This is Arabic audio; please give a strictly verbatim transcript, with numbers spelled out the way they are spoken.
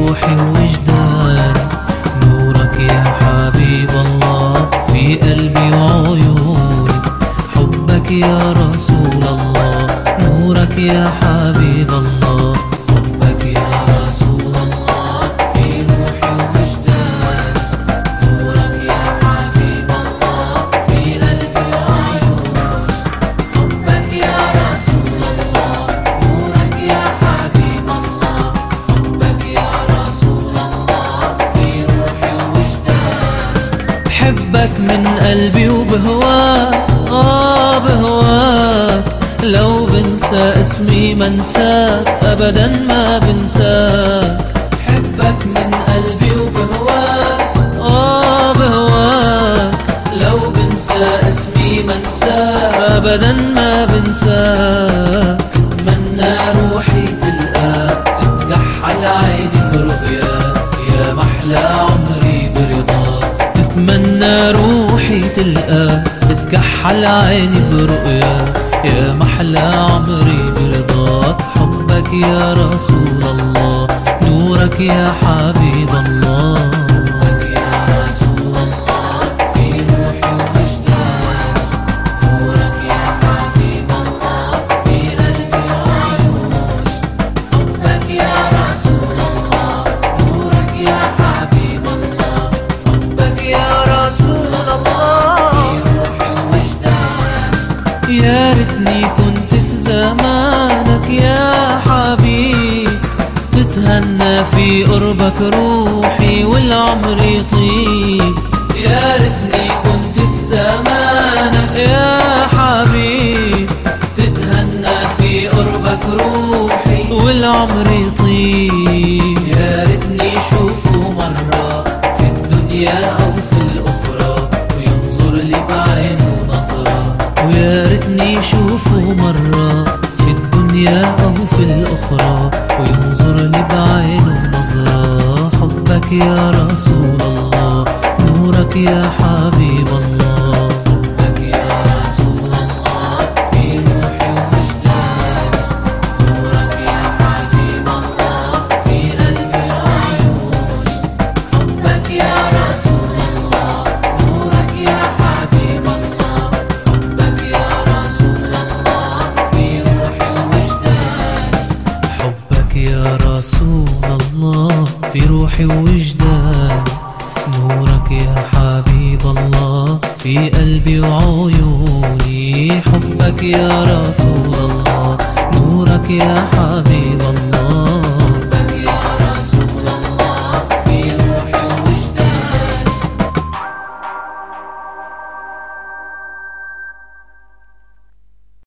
روحي ووجداني، نورك يا حبيب الله في قلبي وعيوني. حبك يا رسول الله، نورك يا حبيب الله. حبك يا رسول الله في روحي ووجداني، نورك يا حبيب الله في قلبي وعيوني. حبك يا رسول الله، نورك يا حبيب الله. حبك يا رسول الله في روحي ووجداني. بحبك من قلبي وبهواك، آه بهواك. لو بنسى اسمي منساك، أبدا ما بنساك. بحبك من قلبي وبهواك، آه بهواك. لو بنسى اسمي منساك، أبدا ما بنساك. بتمنى روحي تلقاك، تتكحل عيني برؤياك، يا محلى عمري برضاك. بتمنى روحي تلقاك، تتكحل عيني برؤياك، يا محلى عمري برضاك. حبك يا رسول الله، نورك يا حبيب الله. حبك يا رسول الله في روحي ووجداني، نورك يا حبيب الله في قلبي وعيوني. حبك يا رسول الله، نورك يا حبيب الله. حبك يا رسول الله في روحي ووجداني. يا ريتني كنت في زمانك يا حبيب، تتهنى في قربك روحي والعمر يطيب. يا ريتني كنت في زمانك يا حبيب، تتهنى في قربك روحي والعمر يطيب. يا ريتني شوفه مرة في الدنيا أو في الأخرى، وينظر لي بعينه نظرة. ويا ريتني شوفه مرة في الدنيا أو في الأخرى، وينظر لي بعينه نظرة. حبك يا رسول الله، نورك يا حبيب الله. حبك يا رسول الله في روحي ووجداني، نورك يا حبيب الله في قلبي وعيوني. حبك يا رسول الله، نورك يا حبيب الله. حبك يا رسول الله في روحي ووجداني. حبك يا رسول الله في روحي ووجداني، نورك يا حبيب الله في قلبي وعيوني. حبك يا رسول الله، نورك يا حبيب الله.